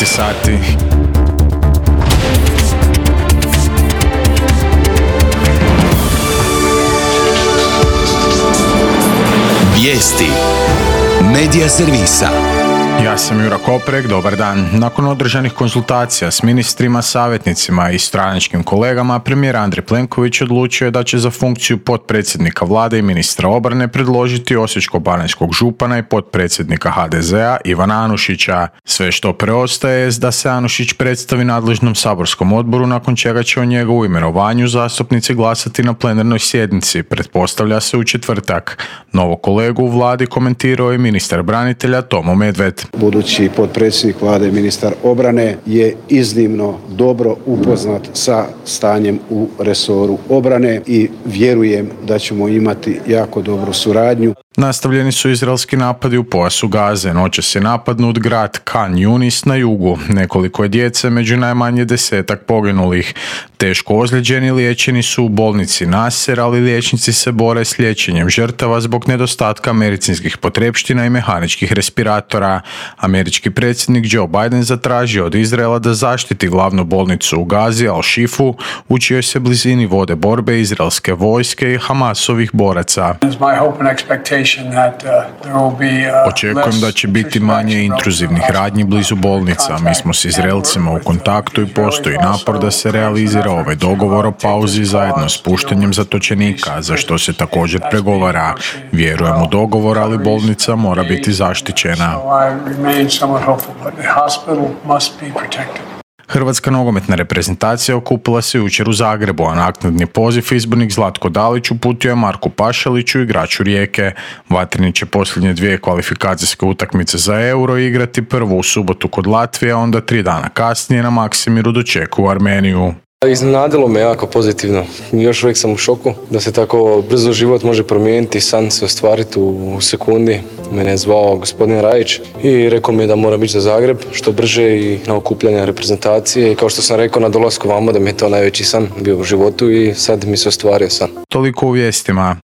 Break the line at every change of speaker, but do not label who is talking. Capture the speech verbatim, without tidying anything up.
devet sati.
Vijesti Medija servisa.
Ja sam Jura Koprek, dobar dan. Nakon održanih konzultacija s ministrima, savjetnicima i stranačkim kolegama, premijer Andrej Plenković odlučio je da će za funkciju potpredsjednika vlade i ministra obrane predložiti osječko-baranjskog župana i potpredsjednika ha de zea Ivana Anušića. Sve što preostaje je da se Anušić predstavi nadležnom saborskom odboru, nakon čega će o njegovu imenovanju zastupnici glasati na plenarnoj sjednici, pretpostavlja se u četvrtak. Novo kolegu u vladi komentirao je ministar branitelja Tomo Medved.
Budući potpredsjednik vlade i ministar obrane je iznimno dobro upoznat sa stanjem u resoru obrane i vjerujem da ćemo imati jako dobru suradnju.
Nastavljeni su izraelski napadi u pojasu Gaze. Noćas je napadnut grad Khan Yunis na jugu. Nekoliko je djece među najmanje desetak poginulih. Teško ozlijeđeni liječeni su u bolnici Nasser, ali liječnici se bore s liječenjem žrtava zbog nedostatka medicinskih potrepština i mehaničkih respiratora. Američki predsjednik Joe Biden zatražio od Izraela da zaštiti glavnu bolnicu u Gazi, Al-Shifu, u čijoj se blizini vode borbe izraelske vojske i Hamasovih boraca. Očekujem da će biti manje intruzivnih radnji blizu bolnica. Mi smo s Izraelcima u kontaktu i postoji napor da se realizira ovaj dogovor o pauzi zajedno s puštanjem zatočenika, za što se također pregovara. Vjerujem u dogovor, ali bolnica mora biti zaštićena. Hrvatska nogometna reprezentacija okupila se jučer u Zagrebu, a naknadni poziv izbornik Zlatko Dalić uputio je Marku Pašaliću, igraču Rijeke. Vatreni će posljednje dvije kvalifikacijske utakmice za Euro igrati, prvu u subotu kod Latvije, a onda tri dana kasnije na Maksimiru dočekuju Armeniju.
Iznenadilo me jako pozitivno. Još uvijek sam u šoku da se tako brzo život može promijeniti, san se ostvariti u sekundi. Mene je zvao gospodin Rajić i rekao mi je da moram ići za Zagreb što brže i na okupljanje reprezentacije. I kao što sam rekao na dolasku vamo da mi je to najveći san bio u životu i sad mi se ostvario san.
Toliko u vijestima.